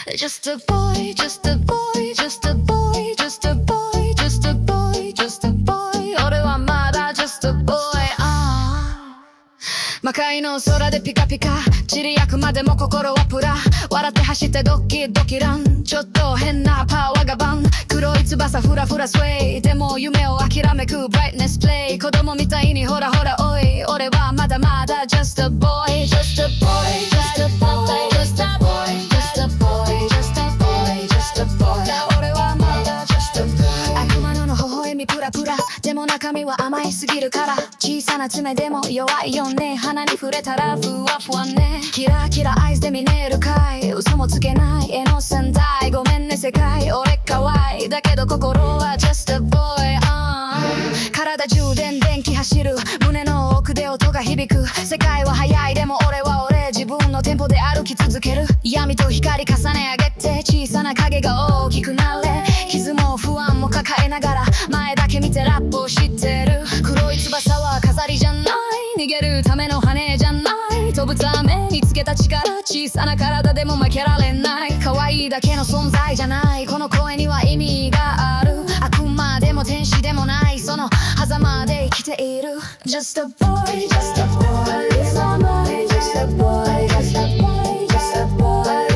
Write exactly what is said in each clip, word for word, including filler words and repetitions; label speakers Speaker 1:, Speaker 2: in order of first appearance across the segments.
Speaker 1: Just a boy, just a boy, just a boy, just a boy, just a boy, just a boy 俺はまだ just a boy ああ魔界の空でピカピカ散り焼くまでも心はプラ笑って走ってドキドキランちょっと変なパワーがバン黒い翼フラフラスウェイでも夢を諦めくブライトネスプレイ子供みたいにほらほらおい俺はまだまだ just a boy just a boy just a boy just a boy just a boy just a boy just a boy 俺はまだ just a boy 悪魔の微笑みプラプラでも中身は甘いすぎるから小さな爪でも弱いよね鼻に触れたらふわふわねキラキラアイスで見えるかい嘘もつけない絵の仙台ごめんね世界俺かわいいだけど心は just a boy、uh、体中電電気走る胸の奥で音が響く世界は速いでも俺は俺自分のテンポで歩き続ける闇と光重ね上げて小さな影が大きくなれ傷も不安も抱えながら前だけ見てラップを知ってる黒い翼は飾りじゃない逃げるための羽じゃない飛ぶためにつけた力小さな体でも負けられない可愛いだけの存在じゃないこの声には意味がある悪魔でも天使でもないその狭間で生きている Just a boy, just a boy, just a boy, just a boy, just a boy, just a boy,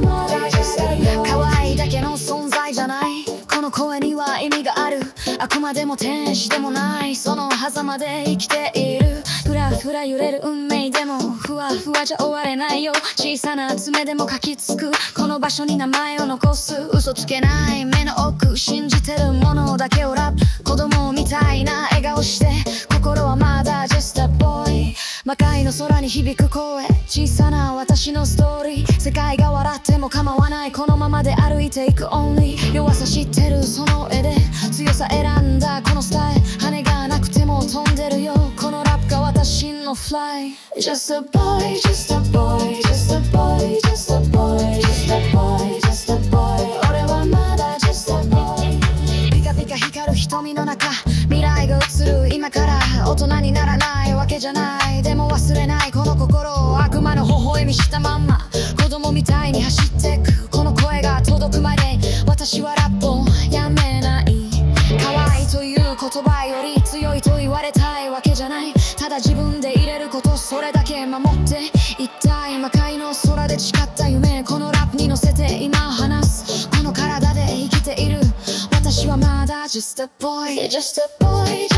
Speaker 1: just a boy 可愛いだけの存在じゃないこの声には意味がある悪魔でも天使でもないその狭間で生きているふらふら揺れる運命でもふわふわじゃ終われないよ小さな爪でも書きつくこの場所に名前を残す嘘つけない目の奥信じてるものだけをラップ子供みたいな笑顔して心はまだ just a boy 魔界の空に響く声小さな私のストーリー世界が笑っても構わないこのままで歩いていく only 弱さ知ってるその絵で強さ選んだこのスタイル羽がなくても飛んでるよこのラップが私の fly Just a boy, just a boy, just a boy, just a boy, just a boy, just a boy 俺はまだ just a boy ピカピカ光る瞳の中未来が映る今から大人にならないわけじゃないでも忘れないこの心を悪魔の微笑みしたまんま子供みたいに走ってくこの声が届くまで私はラップをやめない可愛いという言葉より強いと言われたいわけじゃないただ自分で入れることそれだけ守って一体魔界の空で誓った夢このラップに乗せて今話すこの体で生きている私はまだ just a boy just a boy